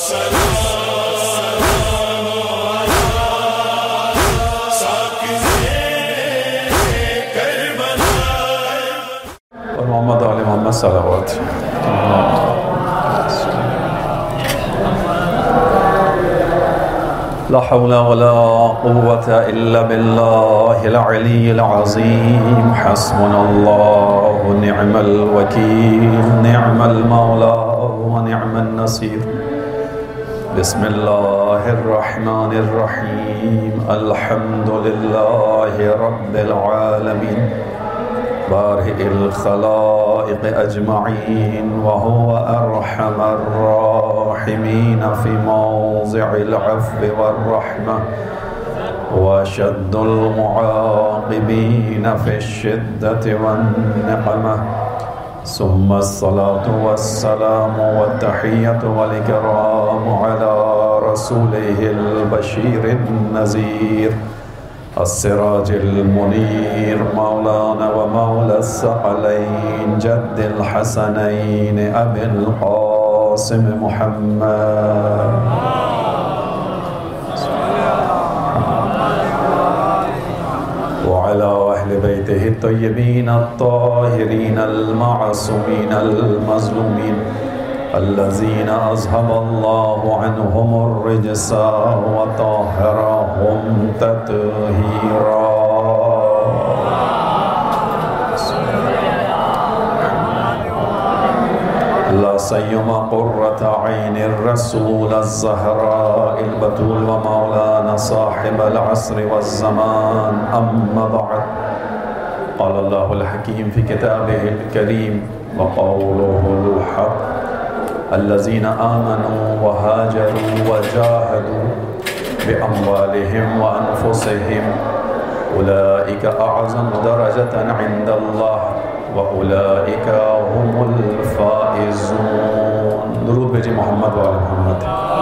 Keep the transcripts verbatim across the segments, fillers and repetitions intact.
اور محمد علی محمد صلوات. لا حول ولا قوة إلا بالله العلي العظيم. حسبنا الله ونعم الوكيل. نعم المولى ونعم النصير. بسم الله الرحمن الرحيم. الحمد لله رب العالمين بارئ الخلائق أجمعين وهو أرحم الراحمين في موضع العفو والرحمة وشد المعاقبين في الشدة والنقمة. ثم الصلاة والسلام والتحية والإكرام على رسوله البشير النذير السراج المنير مولانا ومولى الثقلين جد الحسنين أبي القاسم محمد وعلى أهل بيته الطيبين الطاهرين المعصومين المظلومين الذين أذهب الله عنهم الرجس وطهرهم تطهيرا. لا سيما قرة عين الرسول الزهراء البتول ومولانا صاحب العصر والزمان. أما بعد، قال الله الحكيم في كتابه الكريم وقوله الحق: الذين آمنوا وهاجروا وجاهدوا بأموالهم وأنفسهم أولئك أعظم درجة عند الله وأولئك هم الفائزون. درود بھیجیں محمد و آل محمد.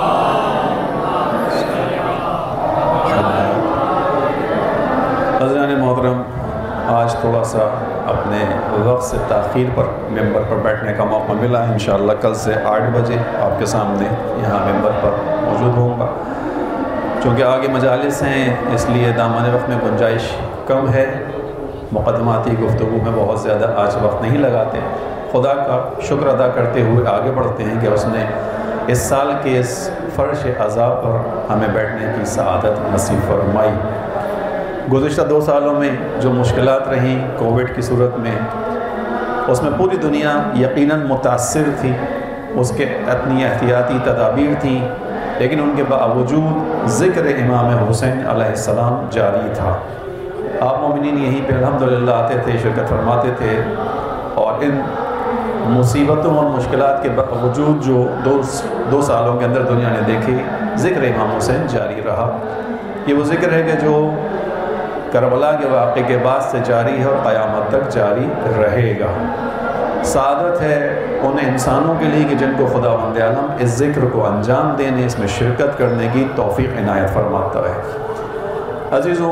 حضران محترم، آج تھوڑا سا اپنے وقت سے تاخیر پر ممبر پر بیٹھنے کا موقع ملا. انشاءاللہ کل سے آٹھ بجے آپ کے سامنے یہاں ممبر پر موجود ہوں گا. چونکہ آگے مجالس ہیں اس لیے دامن وقت میں گنجائش کم ہے. مقدماتی گفتگو میں بہت زیادہ آج وقت نہیں لگاتے. خدا کا شکر ادا کرتے ہوئے آگے بڑھتے ہیں کہ اس نے اس سال کے اس فرش عذاب پر ہمیں بیٹھنے کی سعادت نصیب فرمائی. گزشتہ دو سالوں میں جو مشکلات رہیں کووڈ کی صورت میں، اس میں پوری دنیا یقیناً متاثر تھی. اس کے اپنی احتیاطی تدابیر تھیں، لیکن ان کے باوجود ذکر امام حسین علیہ السلام جاری تھا. آپ مومنین یہیں پہ الحمدللہ آتے تھے، شرکت فرماتے تھے، اور ان مصیبتوں اور مشکلات کے باوجود جو دو دو سالوں کے اندر دنیا نے دیکھی، ذکر امام حسین جاری رہا. یہ وہ ذکر ہے کہ جو کربلا کے واقعے کے بعد سے جاری ہے اور قیامت تک جاری رہے گا. سعادت ہے ان انسانوں کے لیے کہ جن کو خداوند عالم اس ذکر کو انجام دینے، اس میں شرکت کرنے کی توفیق عنایت فرماتا ہے. عزیزوں،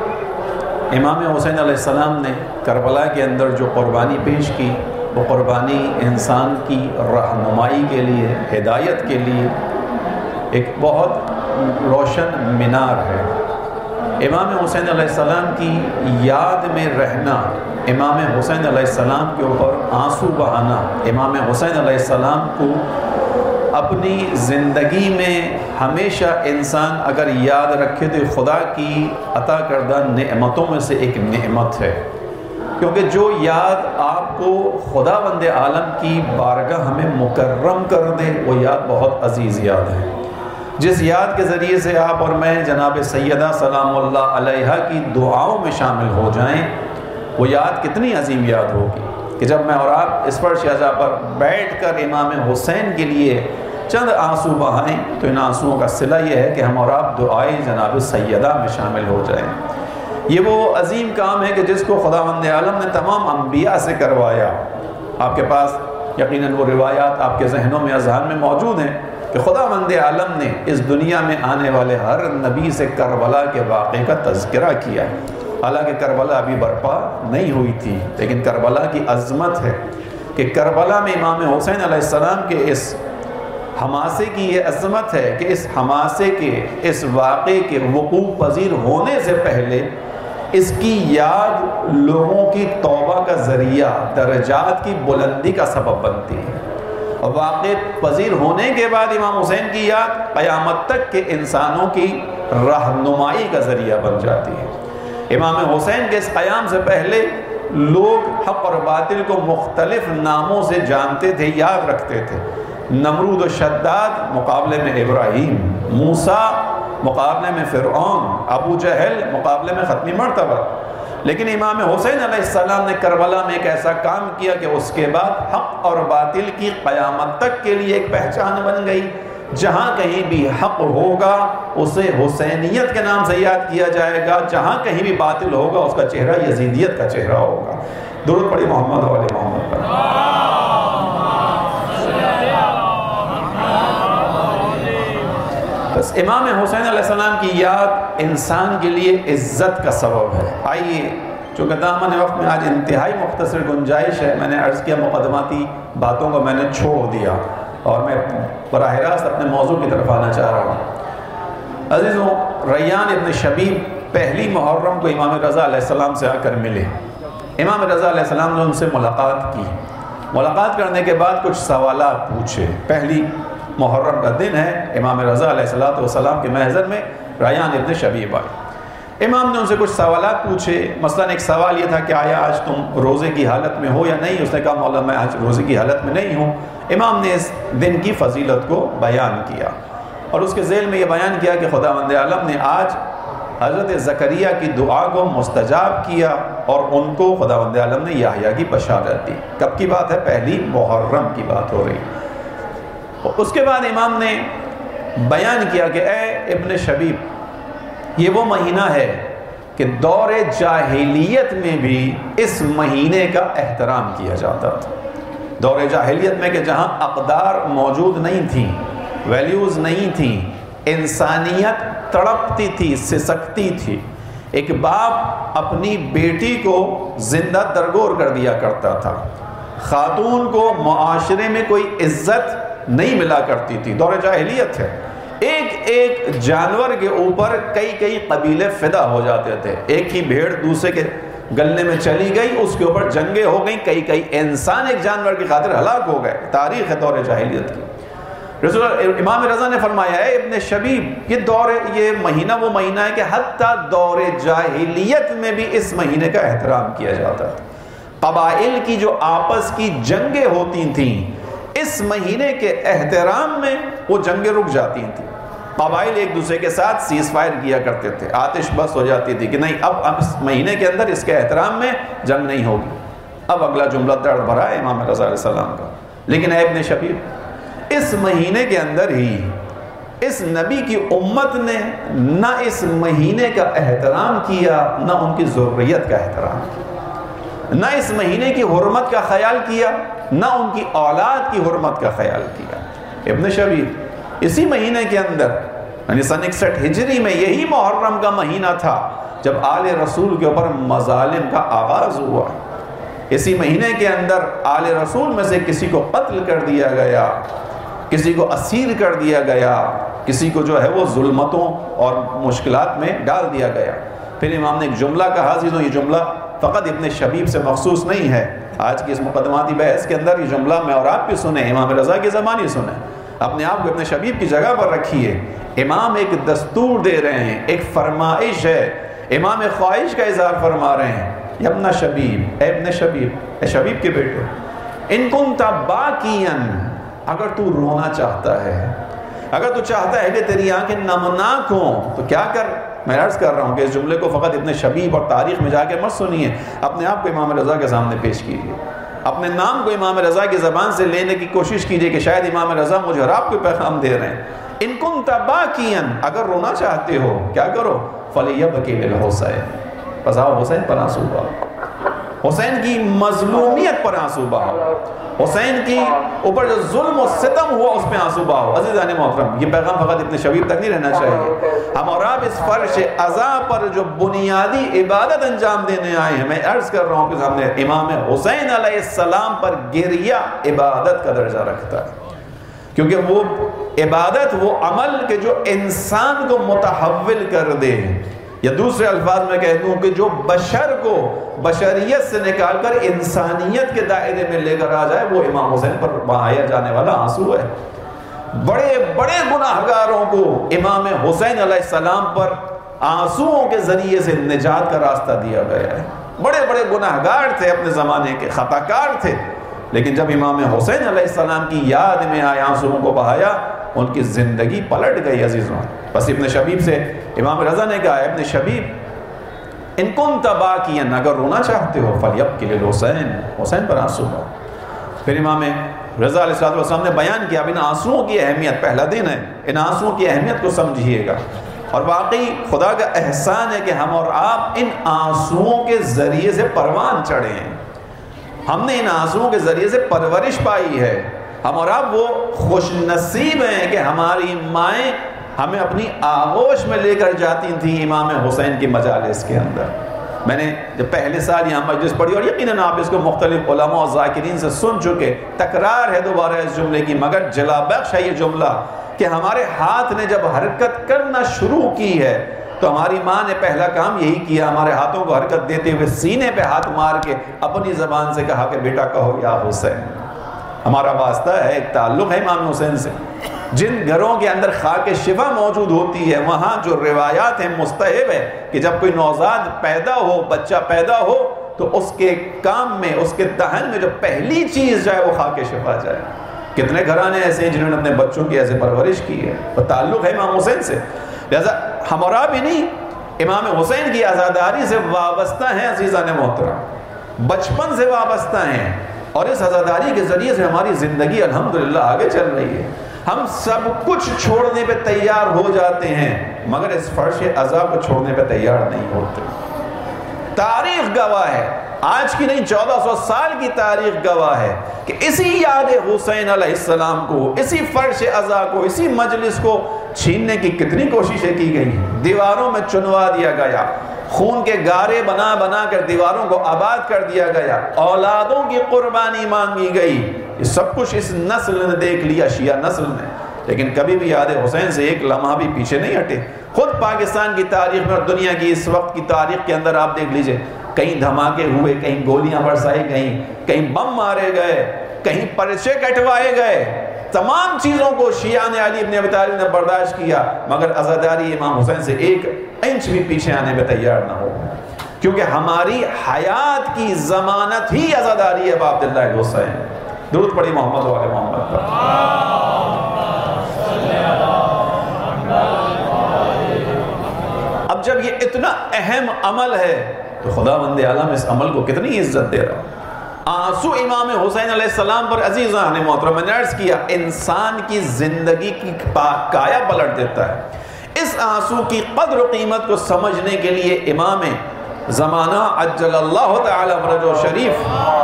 امام حسین علیہ السلام نے کربلا کے اندر جو قربانی پیش کی، وہ قربانی انسان کی رہنمائی کے لیے، ہدایت کے لیے ایک بہت روشن مینار ہے. امام حسین علیہ السلام کی یاد میں رہنا، امام حسین علیہ السلام کے اوپر آنسو بہانا، امام حسین علیہ السلام کو اپنی زندگی میں ہمیشہ انسان اگر یاد رکھے تو خدا کی عطا کردہ نعمتوں میں سے ایک نعمت ہے. کیونکہ جو یاد آپ کو خداوند عالم کی بارگاہ ہمیں مکرم کر دے، وہ یاد بہت عزیز یاد ہے. جس یاد کے ذریعے سے آپ اور میں جناب سیدہ سلام اللہ علیہا کی دعاؤں میں شامل ہو جائیں، وہ یاد کتنی عظیم یاد ہوگی کہ جب میں اور آپ اس فرش عزا پر بیٹھ کر امام حسین کے لیے چند آنسو بہائیں تو ان آنسوؤں کا صلہ یہ ہے کہ ہم اور آپ دعائے جناب سیدہ میں شامل ہو جائیں. یہ وہ عظیم کام ہے کہ جس کو خداوند عالم نے تمام انبیاء سے کروایا. آپ کے پاس یقیناً وہ روایات آپ کے ذہنوں میں اذہان میں موجود ہیں کہ خداوند عالم نے اس دنیا میں آنے والے ہر نبی سے کربلا کے واقعے کا تذکرہ کیا. حالانکہ کربلا ابھی برپا نہیں ہوئی تھی، لیکن کربلا کی عظمت ہے کہ کربلا میں امام حسین علیہ السلام کے اس حماسے کی یہ عظمت ہے کہ اس حماسے کے، اس واقعے کے وقوع پذیر ہونے سے پہلے اس کی یاد لوگوں کی توبہ کا ذریعہ، درجات کی بلندی کا سبب بنتی ہے، اور واقع پذیر ہونے کے بعد امام حسین کی یاد قیامت تک کے انسانوں کی رہنمائی کا ذریعہ بن جاتی ہے۔ امام حسین کے اس قیام سے پہلے لوگ حق اور باطل کو مختلف ناموں سے جانتے تھے، یاد رکھتے تھے۔ نمرود و شداد مقابلے میں ابراہیم، موسیٰ مقابلے میں فرعون، ابو جہل مقابلے میں ختمی مرتبہ۔ لیکن امام حسین علیہ السلام نے کربلا میں ایک ایسا کام کیا کہ اس کے بعد حق اور باطل کی قیامت تک کے لیے ایک پہچان بن گئی۔ جہاں کہیں بھی حق ہوگا اسے حسینیت کے نام سے یاد کیا جائے گا، جہاں کہیں بھی باطل ہوگا اس کا چہرہ یزیدیت کا چہرہ ہوگا۔ درود پڑھی محمد و آل محمد پر۔ بس امام حسین علیہ السلام کی یاد انسان کے لیے عزت کا سبب ہے۔ آئیے، چونکہ دامن وقت میں آج انتہائی مختصر گنجائش ہے، میں نے عرض کیا مقدماتی باتوں کو میں نے چھوڑ دیا اور میں براہ راست اپنے موضوع کی طرف آنا چاہ رہا ہوں۔ عزیزوں، ریان ابن شبیب پہلی محرم کو امام رضا علیہ السلام سے آ کر ملے۔ امام رضا علیہ السلام نے ان سے ملاقات کی، ملاقات کرنے کے بعد کچھ سوالات پوچھے۔ پہلی محرم کا دن ہے، امام رضا علیہ السلام کے محضر میں ریان ابن شبیب آئے۔ امام نے ان سے کچھ سوالات پوچھے، مثلاً ایک سوال یہ تھا کہ آیا آج تم روزے کی حالت میں ہو یا نہیں؟ اس نے کہا مولا میں آج روزے کی حالت میں نہیں ہوں۔ امام نے اس دن کی فضیلت کو بیان کیا اور اس کے ذیل میں یہ بیان کیا کہ خداوند عالم نے آج حضرت زکریا کی دعا کو مستجاب کیا اور ان کو خداوند عالم نے یحییٰ کی بشارت دی۔ کب کی بات ہے؟ پہلی محرم کی بات ہو رہی۔ اس کے بعد امام نے بیان کیا کہ اے ابن شبیب، یہ وہ مہینہ ہے کہ دور جاہلیت میں بھی اس مہینے کا احترام کیا جاتا تھا۔ دور جاہلیت میں کہ جہاں اقدار موجود نہیں تھیں، ویلیوز نہیں تھیں، انسانیت تڑپتی تھی، سسکتی تھی، ایک باپ اپنی بیٹی کو زندہ درگور کر دیا کرتا تھا، خاتون کو معاشرے میں کوئی عزت نہیں ملا کرتی تھی، دور جاہلیت ہے۔ ایک ایک جانور کے اوپر کئی کئی قبیلے فدا ہو جاتے تھے، ایک ہی بھیڑ دوسرے کے گلے میں چلی گئی، اس کے اوپر جنگیں ہو گئیں، کئی کئی انسان ایک جانور کی خاطر ہلاک ہو گئے۔ تاریخ ہے دور جاہلیت کی۔ رسول امام رضا نے فرمایا ہے ابن شبیب، یہ دور یہ مہینہ وہ مہینہ ہے کہ حتیٰ دور جاہلیت میں بھی اس مہینے کا احترام کیا جاتا تھا۔ قبائل کی جو آپس کی جنگیں ہوتی تھیں، اس مہینے کے احترام میں وہ جنگیں رک جاتی تھیں۔ قبائل ایک دوسرے کے ساتھ سیز فائر کیا کرتے تھے، آتش بس ہو جاتی تھی کہ نہیں اب اب اس مہینے کے اندر اس کے احترام میں جنگ نہیں ہوگی۔ اب اگلا جملہ درد بھرا ہے امام رضا علیہ السلام کا، لیکن اے ابن شبیب، اس مہینے کے اندر ہی اس نبی کی امت نے نہ اس مہینے کا احترام کیا، نہ ان کی ذریت کا احترام کیا، نہ اس مہینے کی حرمت کا خیال کیا، نہ ان کی اولاد کی حرمت کا خیال کیا۔ ابن شبیب، اسی مہینے کے اندر یعنی سن اکسٹھ ہجری میں یہی محرم کا مہینہ تھا جب آل رسول کے اوپر مظالم کا آغاز ہوا۔ اسی مہینے کے اندر آل رسول میں سے کسی کو قتل کر دیا گیا، کسی کو اسیر کر دیا گیا، کسی کو جو ہے وہ ظلمتوں اور مشکلات میں ڈال دیا گیا۔ پھر امام نے ایک جملہ کہا، عزیزوں یہ جملہ فقط ابن شبیب سے مخصوص نہیں ہے، آج کی اس مقدماتی بحث کے اندر یہ جملہ میں اور آپ بھی سنیں، امام رضا کی زبان ہی سنیں، اپنے آپ کو ابن شبیب کی جگہ پر رکھیے۔ امام ایک دستور دے رہے ہیں، ایک فرمائش ہے، امام خواہش کا اظہار فرما رہے ہیں، یا ابن شبیب، اے ابن شبیب، اے شبیب کے بیٹے، ان کنت باکیاً، اگر تو رونا چاہتا ہے، اگر تو چاہتا ہے کہ تیری آنکھیں نمناک ہوں تو کیا کر؟ میں عرض کر رہا ہوں کہ اس جملے کو فقط ابن شبیب اور تاریخ میں جا کے مت سنیے، اپنے آپ کو امام رضا کے سامنے پیش کیجیے، اپنے نام کو امام رضا کی زبان سے لینے کی کوشش کیجیے کہ شاید امام رضا مجھے اور آپ کو پیغام دے رہے ہیں۔ ان کنت باکیاً، اگر رونا چاہتے ہو کیا کرو؟ فلیبکی للحسین، پس آؤ حسین پر آنسو بہاؤ، حسین کی مظلومیت پر آنسو بہاؤ، حسین کی اوپر جو ظلم و ستم ہوا اس پہ آنسو بہاؤ۔ عزیزان محترم، یہ پیغام فقط ابن شبیب تک نہیں رہنا چاہیے، ہم اور آپ اس فرش عزا پر جو بنیادی عبادت انجام دینے آئے ہیں، میں عرض کر رہا ہوں کہ ہمیں امام حسین علیہ السلام پر گریہ عبادت کا درجہ رکھتا ہے، کیونکہ وہ عبادت وہ عمل کہ جو انسان کو متحول کر دے، یا دوسرے الفاظ میں کہہ دوں کہ جو بشر کو بشریت سے نکال کر انسانیت کے دائرے میں لے کر آ جائے، وہ امام حسین پر بہایا جانے والا آنسو ہے۔ بڑے بڑے گناہگاروں کو امام حسین علیہ السلام پر آنسوؤں کے ذریعے سے نجات کا راستہ دیا گیا ہے۔ بڑے بڑے گناہگار تھے، اپنے زمانے کے خطا کار تھے، لیکن جب امام حسین علیہ السلام کی یاد میں آئے آنسوؤں کو بہایا، ان کی زندگی پلٹ گئی عزیزوں۔ بس ابن شبیب سے امام رضا نے کہا، ابن شبیب ان کنت باکیا، اگر رونا چاہتے ہو فلیبکی للحسین، حسین پر آنسو بہاؤ۔ پھر امام رضا علیہ السلام نے بیان کیا، اب ان آنسوؤں کی اہمیت، پہلا دن ہے، ان آنسوؤں کی اہمیت کو سمجھیے گا، اور واقعی خدا کا احسان ہے کہ ہم اور آپ ان آنسوؤں کے ذریعے سے پروان چڑھے ہیں۔ ہم نے ان آنسوؤں کے ذریعے سے پرورش پائی ہے۔ ہم اور آپ وہ خوش نصیب ہیں کہ ہماری مائیں ہمیں اپنی آغوش میں لے کر جاتی تھیں امام حسین کی مجالس کے اندر۔ میں نے جب پہلے سال یہاں مجلس پڑھی، اور یقیناً آپ اس کو مختلف علماء اور ذاکرین سے سن چکے، تکرار ہے دوبارہ اس جملے کی، مگر جلا بخش ہے یہ جملہ کہ ہمارے ہاتھ نے جب حرکت کرنا شروع کی ہے تو ہماری ماں نے پہلا کام یہی کیا، ہمارے ہاتھوں کو حرکت دیتے ہوئے سینے پہ ہاتھ مار کے اپنی زبان سے کہا کہ بیٹا کہو یا حسین۔ ہمارا واسطہ ہے، ایک تعلق ہے امام حسین سے۔ جن گھروں کے اندر خاک شفا موجود ہوتی ہے، وہاں جو روایات ہیں مستحب ہے کہ جب کوئی نوزاد پیدا ہو، بچہ پیدا ہو، تو اس کے کام میں، اس کے دہن میں جو پہلی چیز جائے وہ خاک شفا جائے۔ کتنے گھرانے ایسے ہیں جنہوں نے اپنے بچوں کی ایسے پرورش کی ہے، اور تعلق ہے امام حسین سے۔ لہذا ہمارا بھی نہیں، امام حسین کی عزاداری سے وابستہ ہیں عزیزان محترم، بچپن سے وابستہ ہیں، اور اس عزاداری کے ذریعے سے ہماری زندگی الحمدللہ آگے چل رہی ہے۔ ہم سب کچھ چھوڑنے پہ تیار ہو جاتے ہیں، مگر اس فرش عزا کو چھوڑنے پہ تیار نہیں ہوتے۔ تاریخ گواہ ہے، آج کی نہیں چودہ سو سال کی تاریخ گواہ ہے کہ اسی یاد حسین علیہ السلام کو، اسی فرش عزا کو، اسی مجلس کو چھیننے کی کتنی کوششیں کی گئی، دیواروں میں چنوا دیا گیا، خون کے گارے بنا بنا کر دیواروں کو آباد کر دیا گیا، اولادوں کی قربانی مانگی گئی۔ یہ سب کچھ اس نسل نے دیکھ لیا، شیعہ نسل نے، لیکن کبھی بھی یاد حسین سے ایک لمحہ بھی پیچھے نہیں ہٹے۔ خود پاکستان کی تاریخ میں اور دنیا کی اس وقت کی تاریخ کے اندر آپ دیکھ لیجئے، کہیں دھماکے ہوئے، کہیں گولیاں برسائی گئیں، کہیں بم مارے گئے، کہیں پرچے کٹوائے گئے، تمام چیزوں کو شیعہ نے، علی ابن ابی طالب نے برداشت کیا، مگر عزاداری امام حسین سے ایک انچ بھی پیچھے آنے میں تیار نہ ہو، کیونکہ ہماری حیات کی ضمانت ہی عزاداری ہے با عبداللہ حسین۔ درود پڑھی محمد و آل محمد پر۔ اب جب یہ اتنا اہم عمل ہے تو خدا بند عالم اس عمل کو کتنی عزت دے رہا۔ آنسو امام حسین علیہ السلام پر عزیزان نے محترم، میں نے عرض کیا، انسان کی زندگی کی کایا پلٹ دیتا ہے۔ اس آنسو کی قدر و قیمت کو سمجھنے کے لیے امام زمانہ عجل اللہ تعالی فرجہ شریف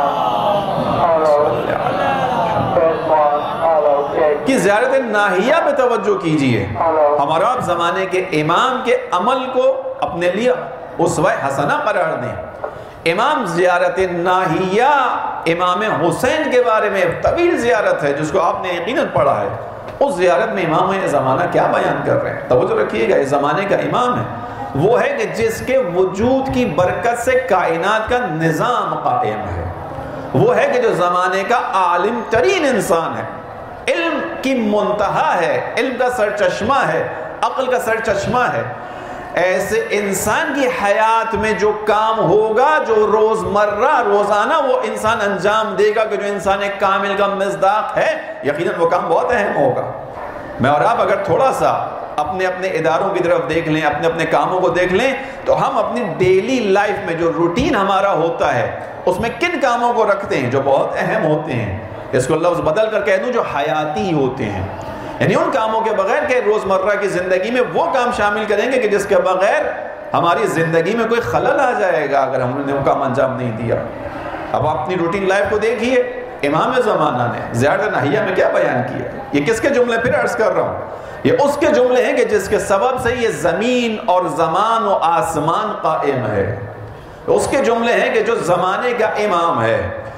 کی زیارت ناہیہ پہ توجہ کیجئے۔ ہمارا آپ زمانے کے امام کے عمل کو اپنے لیے اسوہ حسنہ قرار دیں۔ امام زیارت ناہیہ امام حسین کے بارے میں طویل زیارت ہے جس کو آپ نے یقیناً پڑھا ہے۔ اس زیارت میں امام زمانہ کیا بیان کر رہے ہیں، توجہ رکھیے گا، اس زمانے کا امام ہے وہ ہے کہ جس کے وجود کی برکت سے کائنات کا نظام قائم ہے، وہ ہے کہ جو زمانے کا عالم ترین انسان ہے، علم کی منتہا ہے، علم کا سرچشمہ ہے، عقل کا سرچشمہ ہے۔ ایسے انسان کی حیات میں جو کام ہوگا، جو روزمرہ روزانہ وہ انسان انجام دے گا کہ جو انسان کامل کا مصداق ہے، یقیناً وہ کام بہت اہم ہوگا۔ میں اور آپ اگر تھوڑا سا اپنے اپنے اداروں کی طرف دیکھ لیں، اپنے اپنے کاموں کو دیکھ لیں، تو ہم اپنی ڈیلی لائف میں جو روٹین ہمارا ہوتا ہے اس میں کن کاموں کو رکھتے ہیں جو بہت اہم ہوتے ہیں، اس کو لفظ بدل کر کہہ دوں جو حیاتی ہوتے ہیں، یعنی ان کاموں کے بغیر کہ روزمرہ کی زندگی میں وہ کام شامل کریں گے کہ جس کے بغیر ہماری زندگی میں کوئی خلل آ جائے گا اگر ہم نے وہ کام انجام نہیں دیا۔ اب آپ اپنی روٹین لائف کو دیکھیے، امام زمانہ نے زیارت ناہیہ میں کیا بیان کیا، یہ کس کے جملے پھر عرض کر رہا ہوں، یہ اس کے جملے ہیں کہ جس کے سبب سے یہ زمین اور زمان و آسمان قائم ہے، اس کے جملے ہیں کہ جو زمانے کا امام ہے،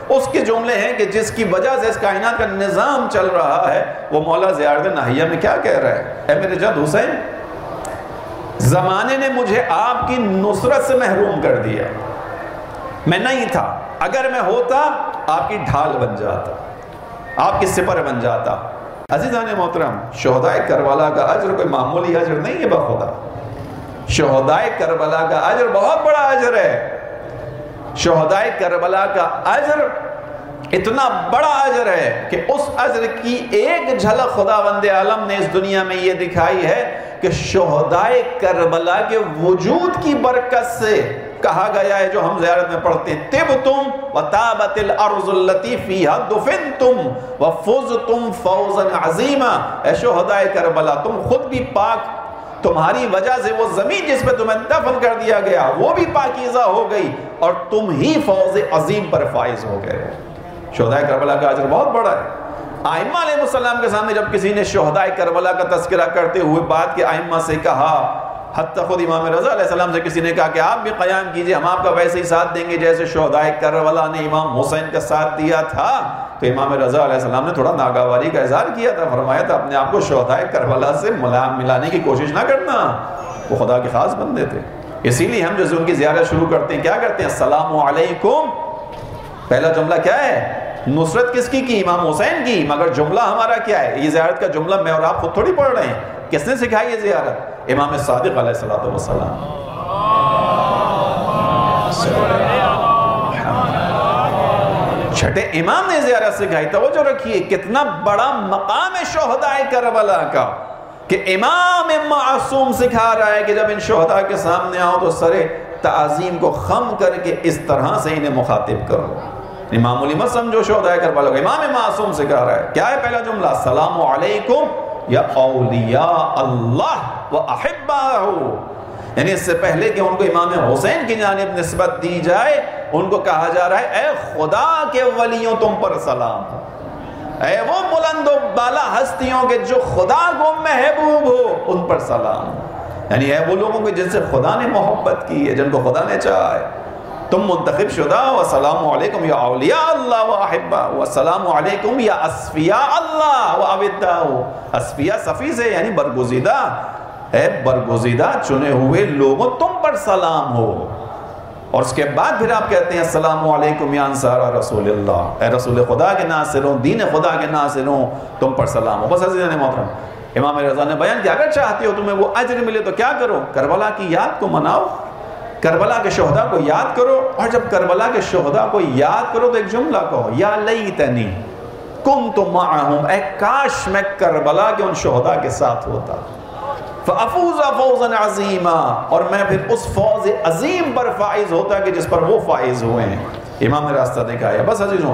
اس کے جملے ہیں کہ جس کی وجہ سے اس کائنات کا نظام چل رہا ہے، وہ مولا زیارت ناہیہ میں کیا کہہ رہا ہے؟ اے میرے جد حسین، زمانے نے مجھے آپ کی نصرت سے محروم کر دیا، میں نہیں تھا، اگر میں ہوتا آپ کی ڈھال بن جاتا، آپ کی سپر بن جاتا۔ عزیزان محترم، شہدائے کربلا کا اجر کوئی معمولی اجر نہیں ہے بخدا، شہدائے کربلا کا اجر بہت بڑا اجر ہے۔ شہدائے کربلا کا اجر اتنا بڑا اجر ہے کہ اس اجر کی ایک جھلک خداوند عالم نے اس دنیا میں یہ دکھائی ہے کہ شہدائے کربلا کے وجود کی برکت سے کہا گیا ہے، جو ہم زیارت میں پڑھتے ہیں، طبتم وطابت الارض التي فيها دفنتم وفزتم فوزا عظیما۔ اے شہدائے کربلا، تم خود بھی پاک، تمہاری وجہ سے وہ زمین جس پہ تمہیں دفن کر دیا گیا وہ بھی پاکیزہ ہو گئی، اور تم ہی فوز عظیم پر فائز ہو گئے۔ شہدائے کربلا کا اجر بہت بڑا ہے۔ ائمہ علیہ السلام کے سامنے جب کسی نے شہدائے کربلا کا تذکرہ کرتے ہوئے بات کے ائمہ سے کہا، حتیٰ خود امام رضا علیہ السلام سے کسی نے کہا کہ آپ بھی قیام کیجئے، ہم آپ کا ویسے ہی ساتھ دیں گے جیسے شہدائے کربلا نے امام حسین کا ساتھ دیا تھا، تو امام رضا علیہ السلام نے تھوڑا ناگواری کا اظہار کیا تھا، فرمایا تھا اپنے آپ کو شہدائے کربلا سے ملانے کی کوشش نہ کرنا، وہ خدا کے خاص بندے تھے۔ اسی لیے ہم جو ان کی زیارت شروع کرتے ہیں کیا کرتے ہیں؟ السلام علیکم۔ پہلا جملہ کیا ہے؟ نصرت کس کی کی؟ امام حسین کی، مگر جملہ ہمارا کیا ہے؟ یہ زیارت کا جملہ میں اور آپ خود تھوڑی پڑھ رہے ہیں، کس نے سکھائی یہ زیارت؟ امام صادق علیہ الصلوۃ والسلام۔ چھٹے امام نے زیارت سکھائی۔ توجہ رکھیے کتنا بڑا مقام ہے شہدائے کربلا کا، کہ امام معصوم سکھا رہا ہے کہ جب ان شہداء کے سامنے آؤ تو سر تعظیم کو خم کر کے اس طرح سے انہیں مخاطب کرو۔ معمولی مت سمجھو شہدائے کربلا کو، امام معصوم سکھا رہا ہے۔ کیا ہے پہلا جملہ؟ السلام علیکم یا اولیاء اللہ و احباہ، یعنی اس سے پہلے کہ ان کو امام حسین کی جانب نسبت دی جائے، ان کو کہا جا رہا ہے اے خدا کے ولیوں تم پر سلام ہو، اے وہ بلند و بالا ہستیوں کے جو خدا کو محبوب ہو ان پر سلام، یعنی اے وہ لوگوں کے جن سے خدا نے محبت کی ہے، جن کو خدا نے چاہا ہے، تم منتخب شدہ ہو۔ السلام علیکم یا اولیاء اللہ و احبہ، السلام علیکم یا اصفیاء اللہ و اودہ۔ اصفیاء صفی سے یعنی برگزیدہ، اے برگزیدہ چنے ہوئے لوگوں تم پر سلام ہو۔ اور اس کے بعد پھر آپ کہتے ہیں السلام علیکم یا انصار رسول اللہ، اے رسول خدا کے ناصروں، دین خدا کے ناصروں، تم پر سلام ہو۔ بس عزیزان محترم، امام رضا نے بیان کیا اگر چاہتے ہو تمہیں وہ اجر ملے تو کیا کرو؟ کربلا کی یاد کو مناؤ، کربلا کے شہداء کو یاد کرو، اور جب کربلا کے شہداء کو یاد کرو تو ایک جملہ کہو، یا لیتنی کنت معہم، اے کاش میں کربلا کے ان شہداء کے ساتھ ہوتا، فافوز فوزا عظیما، اور میں پھر اس فوز عظیم پر فائز ہوتا کہ جس پر وہ فائز ہوئے ہیں۔ امام نے راستہ دکھایا۔ بس عزیزوں،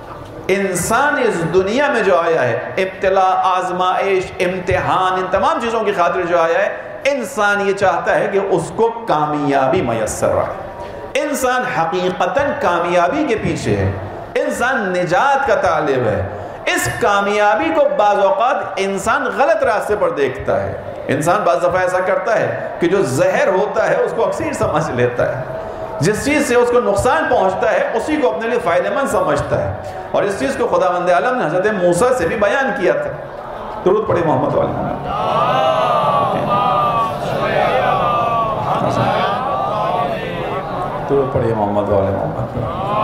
انسان اس دنیا میں جو آیا ہے، ابتلا، آزمائش، امتحان، ان تمام چیزوں کی خاطر جو آیا ہے، انسان یہ چاہتا ہے کہ اس کو کامیابی میسر رہے۔ انسان حقیقتاً کامیابی کے پیچھے ہے، انسان نجات کا طالب ہے۔ اس کامیابی کو بعض اوقات انسان غلط راستے پر دیکھتا ہے۔ انسان بعض دفعہ ایسا کرتا ہے کہ جو زہر ہوتا ہے اس کو اکسیر سمجھ لیتا ہے، جس چیز سے اس کو نقصان پہنچتا ہے اسی کو اپنے لیے فائدہ مند سمجھتا ہے، اور اس چیز کو خداوند عالم نے حضرت موسیٰ سے بھی بیان کیا تھا۔ درود پڑھیں محمد والے محمد۔ درود پڑھیں محمد والے محمد۔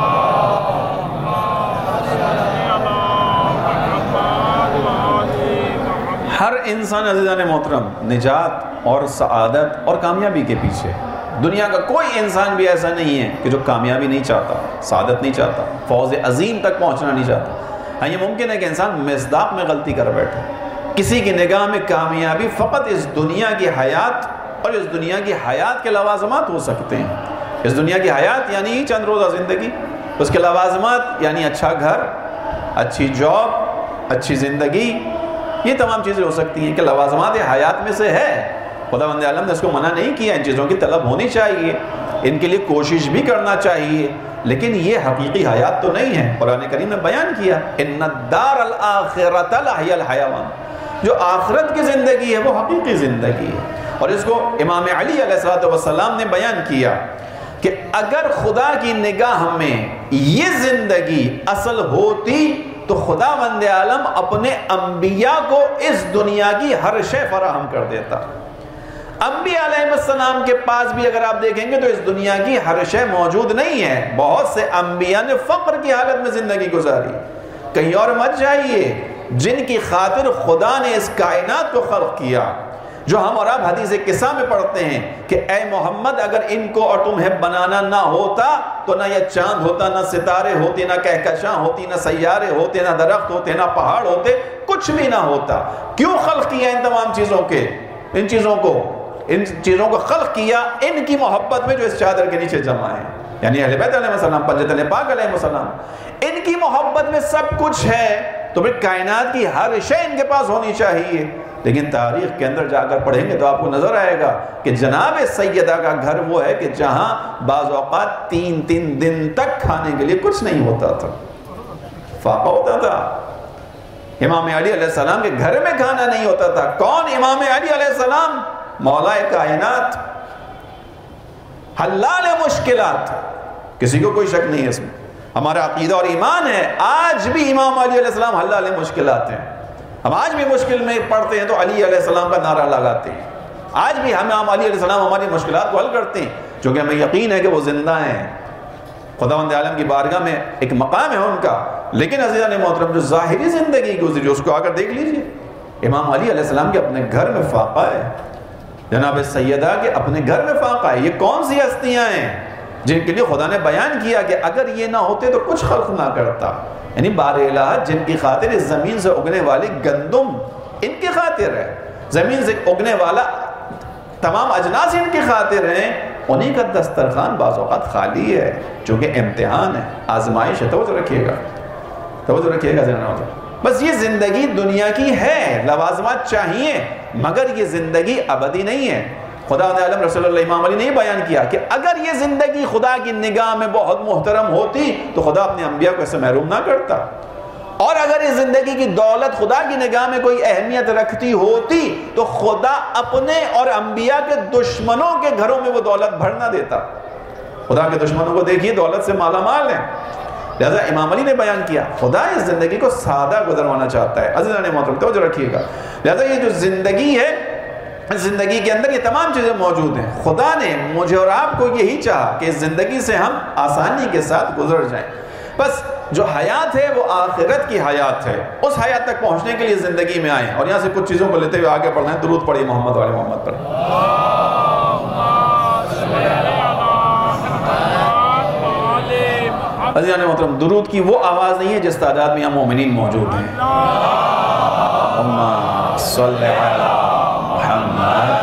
ہر انسان عزیزان محترم نجات اور سعادت اور کامیابی کے پیچھے، دنیا کا کوئی انسان بھی ایسا نہیں ہے کہ جو کامیابی نہیں چاہتا، سعادت نہیں چاہتا، فوز عظیم تک پہنچنا نہیں چاہتا۔ ہاں یہ ممکن ہے کہ انسان مصداق میں غلطی کر بیٹھے، کسی کی نگاہ میں کامیابی فقط اس دنیا کی حیات اور اس دنیا کی حیات کے لوازمات ہو سکتے ہیں۔ اس دنیا کی حیات یعنی چند روزہ زندگی، اس کے لوازمات یعنی اچھا گھر، اچھی جاب، اچھی زندگی، یہ تمام چیزیں ہو سکتی ہیں کہ لوازمات حیات میں سے ہے۔ خداوند عالم نے اس کو منع نہیں کیا، ان چیزوں کی طلب ہونی چاہیے، ان کے لیے کوشش بھی کرنا چاہیے، لیکن یہ حقیقی حیات تو نہیں ہے۔ قرآن کریم نے بیان کیا ان الدار الآخرۃ لہی الحیوان، جو آخرت کی زندگی ہے وہ حقیقی زندگی ہے، اور اس کو امام علی علیہ السلام نے بیان کیا کہ اگر خدا کی نگاہ میں یہ زندگی اصل ہوتی تو خدا بند عالم اپنے انبیاء کو اس دنیا کی ہر شے فراہم کر دیتا. انبیاء علیہ السلام کے پاس بھی اگر آپ دیکھیں گے تو اس دنیا کی ہر شے موجود نہیں ہے. بہت سے انبیاء نے فقر کی حالت میں زندگی گزاری. کہیں اور مت جائیے، جن کی خاطر خدا نے اس کائنات کو خلق کیا، جو ہم اور آپ حدیث قصہ میں پڑھتے ہیں کہ اے محمد اگر ان کو اور تمہیں بنانا نہ ہوتا تو نہ یہ چاند ہوتا، نہ ستارے ہوتے، نہ کہکشاں ہوتی، نہ سیارے ہوتے، نہ درخت ہوتے، نہ پہاڑ ہوتے، کچھ بھی نہ ہوتا. کیوں خلق کیا ان تمام چیزوں کے ان چیزوں کو ان چیزوں کو خلق کیا ان کی محبت میں جو اس چادر کے نیچے جمع ہے، یعنی اہل بیت علیہ السلام، پنجتن پاک علیہ السلام. ان کی محبت میں سب کچھ ہے تو پھر کائنات کی ہر شے ان کے پاس ہونی چاہیے. لیکن تاریخ کے اندر جا کر پڑھیں گے تو آپ کو نظر آئے گا کہ جناب سیدہ کا گھر وہ ہے کہ جہاں بعض اوقات تین تین دن تک کھانے کے لیے کچھ نہیں ہوتا تھا، فاقہ ہوتا تھا. امام علی علیہ السلام کے گھر میں کھانا نہیں ہوتا تھا. کون؟ امام علی علیہ السلام، مولا کائنات، حلال مشکلات. کسی کو کوئی شک نہیں ہے اس میں. ہمارا عقیدہ اور ایمان ہے آج بھی امام علی علیہ السلام حلال مشکلات ہیں. ہم آج بھی مشکل میں پڑھتے ہیں تو علی علیہ السلام کا نعرہ لگاتے ہیں. آج بھی ہم امام علی علیہ السلام ہماری مشکلات کو حل کرتے ہیں، چونکہ ہمیں یقین ہے کہ وہ زندہ ہیں. خداوند عالم کی بارگاہ میں ایک مقام ہے ان کا. لیکن عزیزان محترم، جو ظاہری زندگی گزری اس کو آ کر دیکھ لیجئے. امام علی علیہ السلام کے اپنے گھر میں فاقہ ہے، جناب سیدہ کے اپنے گھر میں فاقہ ہے. یہ کون سی ہستیاں ہیں جن کے لیے خدا نے بیان کیا کہ اگر یہ نہ ہوتے تو کچھ خلق نہ کرتا. یعنی بار الہ جن کی خاطر اس زمین سے اگنے والی گندم ان کی خاطر ہے، زمین سے اگنے والا تمام اجناس ان کی خاطر ہیں. انہیں کا دسترخوان بعض اوقات خالی ہے، چونکہ امتحان ہے، آزمائش ہے. توجہ رکھیے گا توجہ رکھیے گا ذرا. بس یہ زندگی دنیا کی ہے، لوازمات چاہیے، مگر یہ زندگی ابدی نہیں ہے. خدا عالم رسول اللہ امام علی نے بیان کیا کہ اگر یہ زندگی خدا کی نگاہ میں بہت محترم ہوتی تو خدا اپنے انبیاء کو اس سے محروم نہ کرتا. اور اگر اس زندگی کی دولت خدا کی نگاہ میں کوئی اہمیت رکھتی ہوتی تو خدا اپنے اور انبیاء کے دشمنوں کے گھروں میں وہ دولت بھر نہ دیتا. خدا کے دشمنوں کو دیکھیے دولت سے مالا مال ہیں. لہذا امام علی نے بیان کیا خدا اس زندگی کو سادہ گزروانا چاہتا ہے. عزیزان محترم توجہ رکھیے گا. لہذا یہ جو زندگی ہے، اس زندگی کے اندر یہ تمام چیزیں موجود ہیں. خدا نے مجھے اور آپ کو یہی چاہا کہ اس زندگی سے ہم آسانی کے ساتھ گزر جائیں. بس جو حیات ہے وہ آخرت کی حیات ہے. اس حیات تک پہنچنے کے لیے زندگی میں آئیں. اور یہاں سے کچھ چیزوں کو لیتے ہوئے آگے بڑھنا ہے. درود پڑھیے محمد والے محمد پر. عزیزان محترم، درود کی وہ آواز نہیں ہے جس تعداد میں یہاں مومنین موجود ہیں. اللہم صلی علی محمد.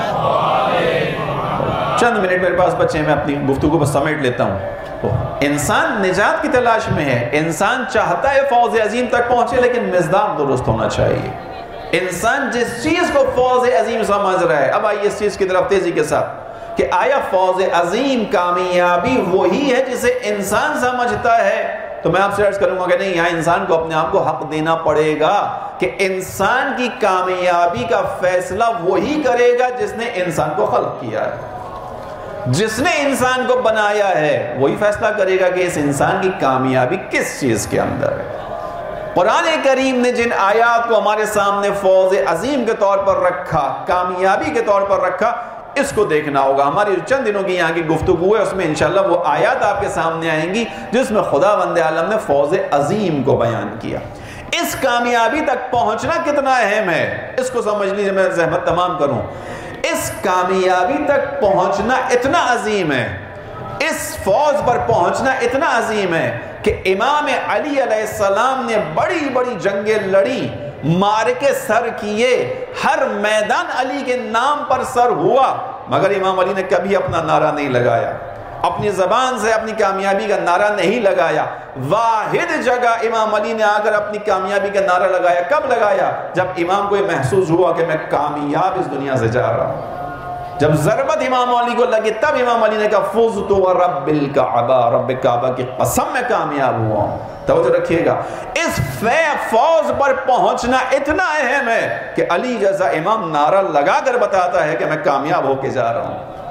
چند منٹ میرے پاس بچے ہیں، میں اپنی گفتگو کو سمیٹ لیتا ہوں. انسان نجات کی تلاش میں ہے. انسان چاہتا ہے فوز عظیم تک پہنچے، لیکن مزداق درست ہونا چاہیے. انسان جس چیز کو فوز عظیم سمجھ رہا ہے، اب آئیے اس چیز کی طرف تیزی کے ساتھ کہ آیا فوز عظیم کامیابی وہی ہے جسے انسان سمجھتا ہے؟ تو میں آپ سے عرض کروں گا کہ نہیں، یہاں انسان کو اپنے آپ کو حق دینا پڑے گا کہ انسان کی کامیابی کا فیصلہ وہی کرے گا جس نے انسان کو خلق کیا ہے. جس نے انسان کو بنایا ہے وہی فیصلہ کرے گا کہ اس انسان کی کامیابی کس چیز کے اندر ہے. قرآن کریم نے جن آیات کو ہمارے سامنے فوز عظیم کے طور پر رکھا، کامیابی کے طور پر رکھا، اس کو دیکھنا ہوگا. ہماری چند دنوں کی یہاں کی گفتگو ہے، اس میں انشاءاللہ وہ آیات آپ کے سامنے آئیں گی جس میں خدا بند عالم نے فوز عظیم کو بیان کیا. اس کامیابی تک پہنچنا کتنا اہم ہے اس کو سمجھ لیجیے. میں زحمت تمام کروں. اس کامیابی تک پہنچنا اتنا عظیم ہے، اس فوز پر پہنچنا اتنا عظیم ہے کہ امام علی علیہ السلام نے بڑی بڑی جنگیں لڑی، مارکے سر کیے، ہر میدان علی کے نام پر سر ہوا، مگر امام علی نے کبھی اپنا نعرہ نہیں لگایا، اپنی زبان سے اپنی کامیابی کا نعرہ نہیں لگایا. واحد جگہ امام علی نے آ کر اپنی کامیابی کا نعرہ لگایا. کب لگایا؟ جب امام کو یہ محسوس ہوا کہ میں کامیاب اس دنیا سے جا رہا ہوں. جب ضربت امام علی کو لگی تب امام علی نے کہا فزت ورب الکعبہ، رب کعبہ کی قسم میں کامیاب ہوا ہوں. توجہ رکھیے گا. اس فوز پر پہنچنا اتنا اہم ہے کہ علی جیسا امام نعرہ لگا کر بتاتا ہے کہ میں کامیاب ہو کے جا رہا ہوں.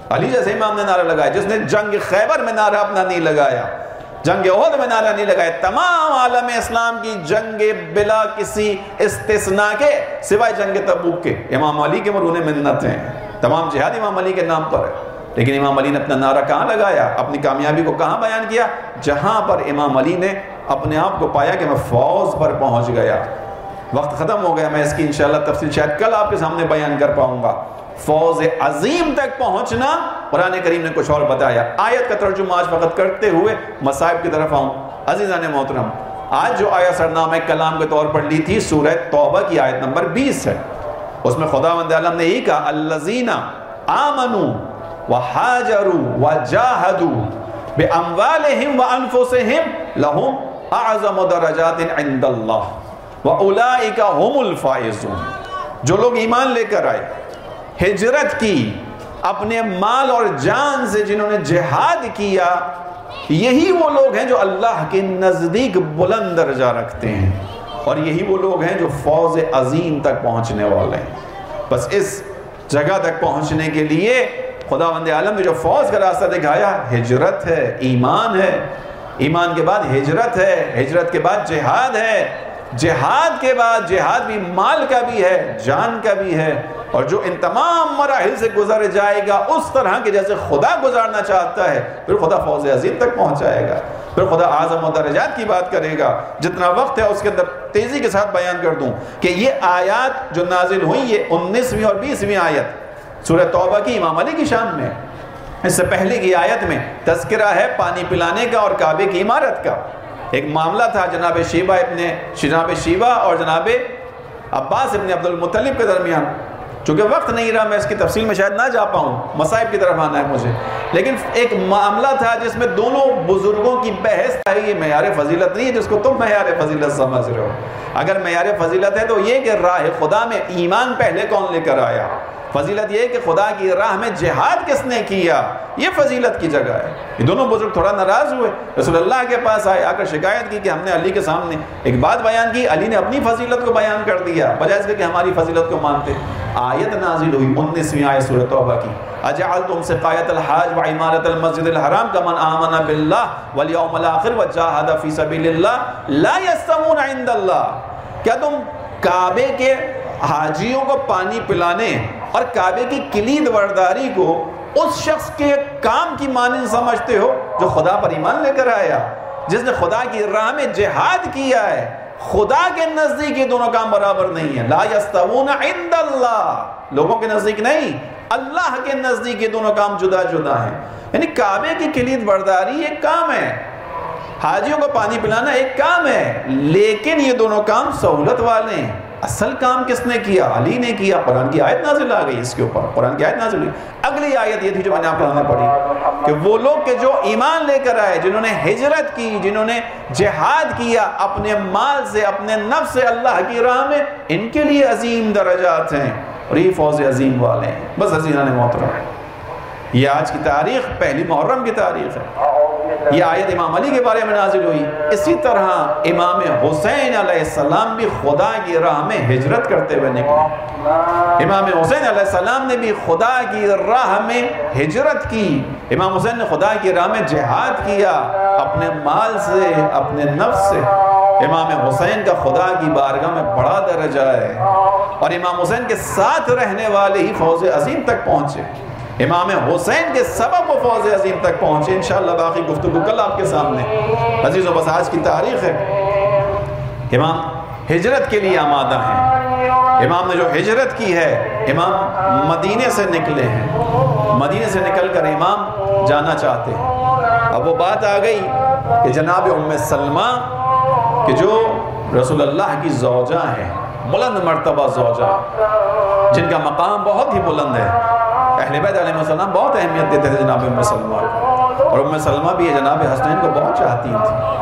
علی جیسے امام نے نعرہ لگایا، جس نے جنگ خیبر میں نعرہ اپنا نہیں لگایا، جنگ احد میں نعرہ نہیں لگایا، تمام عالم اسلام کی جنگ بلا کسی استثناء کے سوائے جنگ تبوک کے امام علی کے مرہون منت ہیں، تمام جہاد امام علی کے نام پر ہے۔ لیکن امام علی نے اپنا نعرہ کہاں لگایا، اپنی کامیابی کو کہاں بیان کیا؟ جہاں پر امام علی نے اپنے آپ کو پایا کہ میں فوز پر پہنچ گیا۔ وقت ختم ہو گیا، میں اس کی انشاءاللہ تفصیل شاید کل آپ کے سامنے بیان کر پاؤں گا۔ فوز عظیم تک پہنچنا قرآن کریم نے کچھ اور بتایا۔ آیت کا ترجمہ آج فقط کرتے ہوئے مصائب کی طرف آؤں۔ عزیزان محترم، آج جو آیت سرنامہ کلام کے طور پر لی تھی سورہ توبہ کی آیت نمبر بیس ہے، اس میں خداوند عالم نے یہی کہا الذین آمنوا وہاجروا وجاہدوا باموالہم وانفسہم لہم اعظم درجات عند اللہ واولئک هم الفائزون۔ جو لوگ ایمان لے کر آئے، ہجرت کی، اپنے مال اور جان سے جنہوں نے جہاد کیا، یہی وہ لوگ ہیں جو اللہ کے نزدیک بلند درجہ رکھتے ہیں، اور یہی وہ لوگ ہیں جو فوز عظیم تک پہنچنے والے ہیں۔ بس اس جگہ تک پہنچنے کے لیے خداوند عالم نے جو فوز کا راستہ دکھایا، ہجرت ہے، ایمان ہے، ایمان کے بعد ہجرت ہے، ہجرت کے بعد جہاد ہے، جہاد کے بعد جہاد بھی مال کا بھی ہے، جان کا بھی ہے، اور جو ان تمام مراحل سے گزر جائے گا اس طرح کہ جیسے خدا گزارنا چاہتا ہے، پھر خدا فوز عظیم تک پہنچائے گا، پھر خدا اعظم و درجات کی بات کرے گا۔ جتنا وقت ہے اس کے اندر تیزی کے ساتھ بیان کر دوں کہ یہ آیات جو نازل ہوئی، یہ انیسویں اور بیسویں آیت سورہ توبہ کی امام علی کی شان میں، اس سے پہلے کی آیت میں تذکرہ ہے پانی پلانے کا اور کعبے کی عمارت کا۔ ایک معاملہ تھا جناب شیبہ ابن جناب شیبہ اور جناب عباس ابن عبد المطلب کے درمیان۔ چونکہ وقت نہیں رہا، میں اس کی تفصیل میں شاید نہ جا پاؤں، مصائب کی طرف آنا ہے مجھے، لیکن ایک معاملہ تھا جس میں دونوں بزرگوں کی بحث ہے۔ یہ معیار فضیلت نہیں ہے جس کو تم معیار فضیلت سمجھ رہے ہو۔ اگر معیار فضیلت ہے تو یہ کہ راہ خدا میں ایمان پہلے کون لے کر آیا، فضیلت یہ ہے کہ خدا کی راہ میں جہاد کس نے کیا، یہ فضیلت کی جگہ ہے۔ یہ دونوں بزرگ تھوڑا ناراض ہوئے، رسول اللہ کے پاس آئے، آ کر شکایت کی کہ ہم نے علی کے سامنے ایک بات بیان کی، علی نے اپنی فضیلت کو بیان کر دیا بجائے اس کے کہ ہماری فضیلت کو مانتے۔ آیت نازل ہوئی انیسویں آیت سورہ توبہ کی، اجعلتم سقایۃ الحاج وعمارۃ المسجد الحرام کمن آمن باللہ والیوم الآخر وجاہد فی سبیل اللہ لا یستوون عند اللہ۔ کیا تم کعبے کے حاجیوں کو پانی پلانے اور کعبے کی کلید برداری کو اس شخص کے کام کی مانند سمجھتے ہو جو خدا پر ایمان لے کر آیا، جس نے خدا کی راہ میں جہاد کیا ہے؟ خدا کے نزدیک یہ دونوں کام برابر نہیں ہیں۔ لا یستوون عند اللہ، لوگوں کے نزدیک نہیں، اللہ کے نزدیک یہ دونوں کام جدا جدا ہیں۔ یعنی کعبے کی کلید برداری ایک کام ہے، حاجیوں کو پانی پلانا ایک کام ہے، لیکن یہ دونوں کام سہولت والے ہیں۔ اصل کام کس نے کیا؟ علی نے کیا۔ قرآن کی آیت نازل آ گئی اس کے اوپر، قرآن کی آیت نازل ہوئی۔ اگلی آیت یہ تھی جو میں نے آپ کو ہمیں پڑھی کہ وہ لوگ کہ جو ایمان لے کر آئے، جنہوں نے ہجرت کی، جنہوں نے جہاد کیا اپنے مال سے، اپنے نفس سے اللہ کی راہ میں، ان کے لیے عظیم درجات ہیں اور یہ فوز عظیم والے ہیں۔ بس عزیزان محترم، یہ آج کی تاریخ پہلی محرم کی تاریخ ہے۔ یہ آیت امام علی کے بارے میں نازل ہوئی۔ اسی طرح امام حسین علیہ السلام بھی خدا کی راہ میں ہجرت کرتے ہوئے نکلے۔ امام حسین علیہ السلام نے بھی خدا کی راہ میں ہجرت کی۔ امام حسین نے خدا کی راہ میں جہاد کیا اپنے مال سے، اپنے نفس سے۔ امام حسین کا خدا کی بارگاہ میں بڑا درجہ ہے، اور امام حسین کے ساتھ رہنے والے ہی فوز عظیم تک پہنچے۔ امام حسین کے سبب وہ فوز عظیم تک پہنچے۔ انشاءاللہ باقی گفتگو کل آپ کے سامنے۔ عزیزو، بس آج کی تاریخ ہے، امام ہجرت کے لیے آمادہ ہیں۔ امام نے جو ہجرت کی ہے، امام مدینے سے نکلے ہیں، مدینے سے نکل کر امام جانا چاہتے ہیں۔ اب وہ بات آ گئی کہ جناب ام سلمہ کہ جو رسول اللہ کی زوجہ ہیں، بلند مرتبہ زوجہ، جن کا مقام بہت ہی بلند ہے، اہل بیت علیہ السلام بہت اہمیت دیتے تھے جناب ام سلمہ کو، اور ام سلمہ بھی جناب حسنین کو بہت چاہتی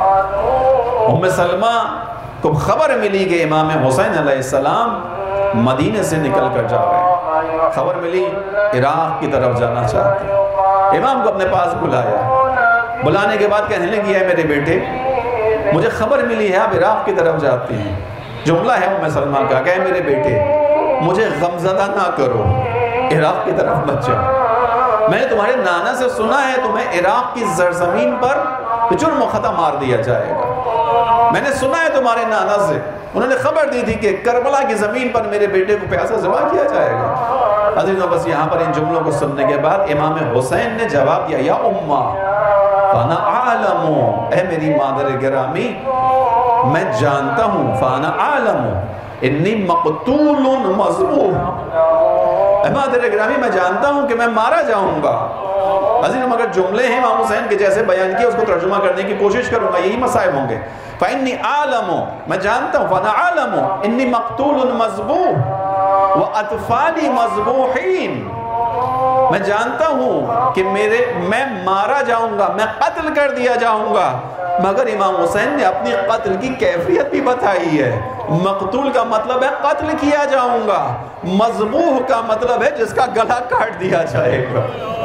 تھی۔ ام سلمہ کو خبر ملی کہ امام حسین علیہ السلام مدینے سے نکل کر جا رہے ہیں، خبر ملی عراق کی طرف جانا چاہتے ہیں۔ امام کو اپنے پاس بلایا، بلانے کے بعد کہنے لگی ہے میرے بیٹے، مجھے خبر ملی ہے آپ عراق کی طرف جاتے ہیں۔ جملہ ہے ام سلمہ کا کہ میرے بیٹے مجھے غمزدہ نہ کرو، عراق کی طرف مت جاؤ۔ میں نے تمہارے نانا سے سنا ہے تمہیں عراق کی زرزمین پر جرم و خطا مار دیا جائے گا. میں نے سنا ہے تمہارے نانا سے، انہوں نے خبر دی تھی کہ کربلا کی زمین پر میرے بیٹے کو پیاسا ذبح کیا جائے گا. حضرت بس یہاں پر ان جملوں کو سننے کے بعد امام حسین نے جواب دیا، یا امّا فانا عالم، اے میری مادر گرامی میں جانتا ہوں، فانا عالم انی مقتول مذبوح، اے مادر گرامی میں جانتا ہوں کہ میں مارا جاؤں گا. عزیز مگر جملے ہیں امام حسین کے جیسے بیان کیا، اس کو ترجمہ کرنے کی کوشش کروں گا، یہی مسائل ہوں گے. فَإِنِّي عَالَمُ، میں جانتا ہوں، فَأَنَا عَالَمُ إِنِّي مَقْتُولٌ مَذْبُوحٌ وَأَطْفَالِي مَذْبُوحِينَ، میں جانتا ہوں کہ میرے میں مارا جاؤں گا، میں قتل کر دیا جاؤں گا. مگر امام حسین نے اپنی قتل کی کیفیت بھی بتائی ہے. مقتول کا مطلب ہے قتل کیا جاؤں گا، مذبوح کا مطلب ہے جس کا گلا کاٹ دیا جائے گا.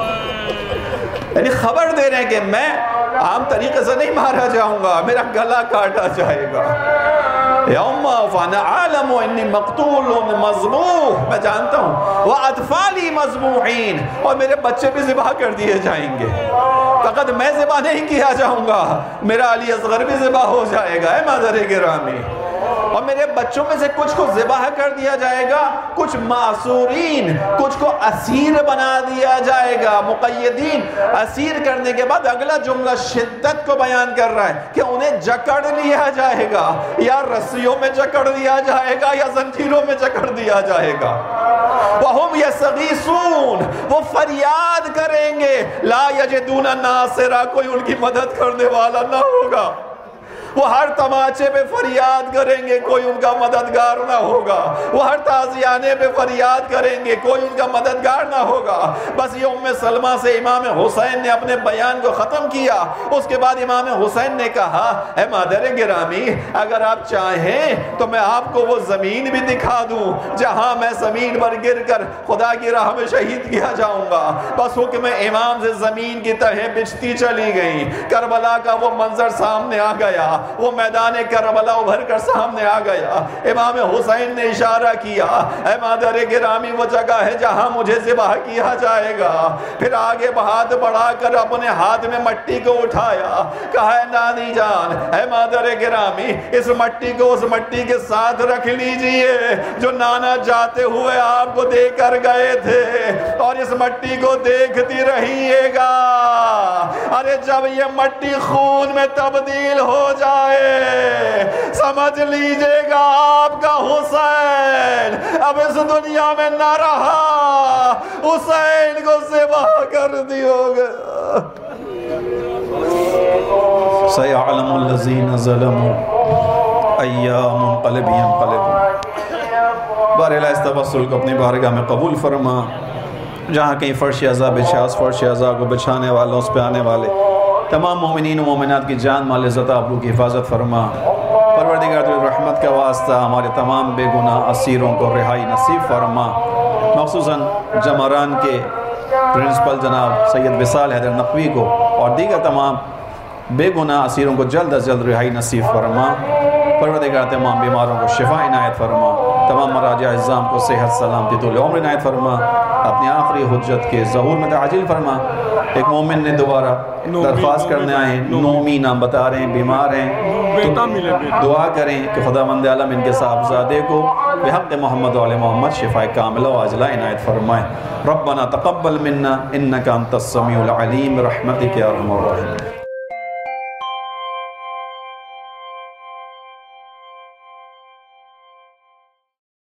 یعنی خبر دے رہے ہیں کہ میں عام طریقے سے نہیں مارا جاؤں گا، میرا گلا کاٹا جائے گا. یا امّا فانا عالم انی مقتول مذبوح، میں جانتا ہوں، وَأَطْفَالِي مَذْبُوحِينَ، اور میرے بچے بھی ذبح کر دیے جائیں گے. فقط میں ذبح نہیں کیا جاؤں گا، میرا علی اصغر بھی ذبح ہو جائے گا. اے مادر گرامی، اور میرے بچوں میں سے کچھ کو ذبح کر دیا جائے گا، کچھ معصورین، کچھ کو اسیر بنا دیا جائے گا. مقیدین، اسیر کرنے کے بعد اگلا جملہ شدت کو بیان کر رہا ہے کہ انہیں جکڑ لیا جائے گا، یا رسیوں میں جکڑ دیا جائے گا یا زنجیروں میں جکڑ دیا جائے گا. وَهُمْ يَسْتَغِيثُونَ، وہ فریاد کریں گے، لا یجدون ناصرا، کوئی ان کی مدد کرنے والا نہ ہوگا. وہ ہر تماچے پہ فریاد کریں گے، کوئی ان کا مددگار نہ ہوگا. وہ ہر تازیانے پہ فریاد کریں گے، کوئی ان کا مددگار نہ ہوگا. بس یہ ام سلمہ سے امام حسین نے اپنے بیان کو ختم کیا. اس کے بعد امام حسین نے کہا، اے مادر گرامی، اگر آپ چاہیں تو میں آپ کو وہ زمین بھی دکھا دوں جہاں میں زمین پر گر کر خدا کی راہ میں شہید کیا جاؤں گا. بس حکم امام سے زمین کی تہیں بچھتی چلی گئی. کربلا کا وہ منظر سامنے آ گیا، وہ میدان کربلا ابھر کر سامنے آ گیا. امام حسین نے اشارہ کیا، اے مادر گرامی وہ جگہ ہے جہاں مجھے ذبح کیا جائے گا. پھر آگے ہاتھ بڑھا کر اپنے ہاتھ میں مٹی کو اٹھایا، کہا ہے نانی جان، اے مادر گرامی اس مٹی کو اس مٹی کے ساتھ رکھ لیجئے جو نانا جاتے ہوئے آپ کو دے کر گئے تھے، اور اس مٹی کو دیکھتی رہیے گا. ارے جب یہ مٹی خون میں تبدیل ہو جائے سمجھ لیجئے گا آپ کا حسین اب اس دنیا میں نہ رہا، حسین کو ذبح کر دیا گیا. سَيَعْلَمُ الَّذِينَ ظَلَمُوا أَيَّ مُنْقَلِبٍ يَنْقَلِبُونَ. بارے اللہ اس تبسل کو اپنی بارگاہ میں قبول فرما. جہاں کہیں فرش عزا بچھا، اس فرش عزا کو بچھانے والوں، اس پہ آنے والے تمام مومنین و مومنات کی جان مال عزت آبرو کی حفاظت فرما. پروردگار تیری رحمت کا واسطہ ہمارے تمام بے گناہ اسیروں کو رہائی نصیب فرما. مخصوصاً جمران کے پرنسپل جناب سید وصال حیدر نقوی کو اور دیگر تمام بے گناہ اسیروں کو جلد از جلد رہائی نصیب فرما. پروردگار تمام بیماروں کو شفا عنایت فرما. تمام مراجع اعظام کو صحت سلامتی طول عمر عنایت فرما. اپنی آخری حجت کے ظہور میں تعجیل فرما. ایک مومن نے دوبارہ درخواست کرنے آئے، نومی نام بتا رہے ہیں، بیمار ہیں، تو دعا کریں کہ خدا مند عالم ان کے صاحبزادے کو بحق محمد و علی محمد شفاء کاملہ و عاجلہ عنایت فرمائے. ربنا تقبل منا انک انت السمیع العلیم برحمتک یا ارحم الراحمین.